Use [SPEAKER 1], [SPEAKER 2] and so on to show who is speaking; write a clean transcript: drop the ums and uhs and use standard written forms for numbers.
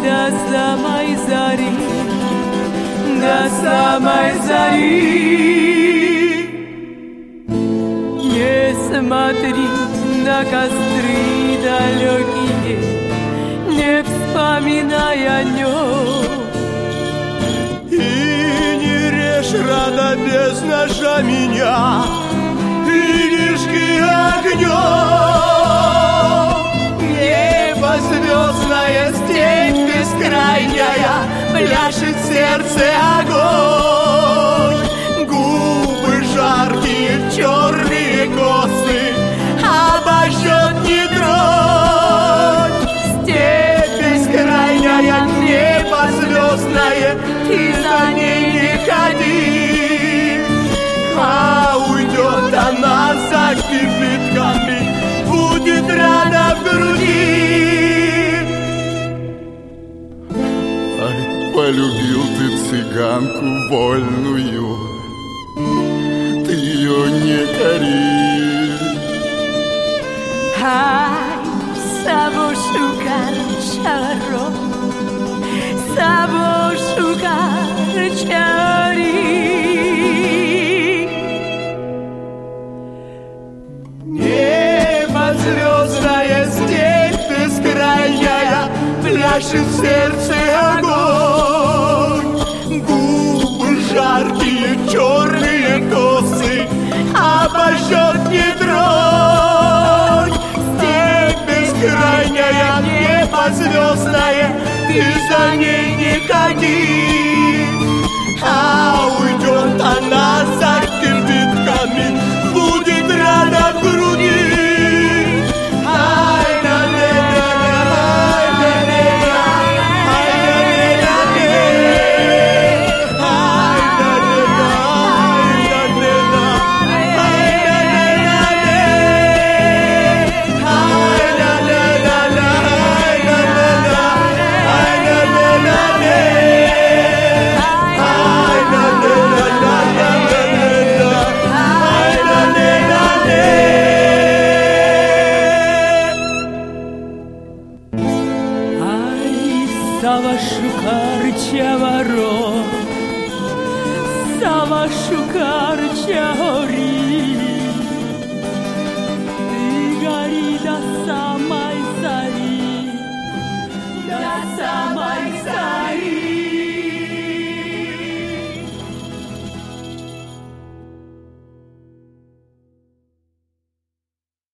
[SPEAKER 1] до самой зари, до самой зари. Не смотри на костры далекие, не вспоминай о нем.
[SPEAKER 2] И не режь рада без ножа меня лишки огнем. Небо звездное, степь бескрайняя, пляшет в сердце огонь. Губы жаркие, черные косы, обожжет не тронь. Степь бескрайняя, небо звездное, ты за ней не ходи. А уйдет она за кипятками, будет рана в груди.
[SPEAKER 3] Ай, полюбил ты цыганку вольную, ты ее не кори.
[SPEAKER 1] Ай, собой шукар чаро, собой шукар чари.
[SPEAKER 2] Небо звездное, степь бескрайняя, пляшет в сердце огонь. Губы жаркие, черные косы, обожжет не тронь. Степь бескрайняя, небо звездное, ты за ней не ходи. А уйдет она за кипятками, будет рана в груди. Ай, да, да, да, ай, да, да, ай, да, да, ай, да, да, ай, да, да, ай, да, да, ай, да, да,
[SPEAKER 1] Сава шукар чаваро, сава шукар чаори. Ты гори до самой зари, до самой зари.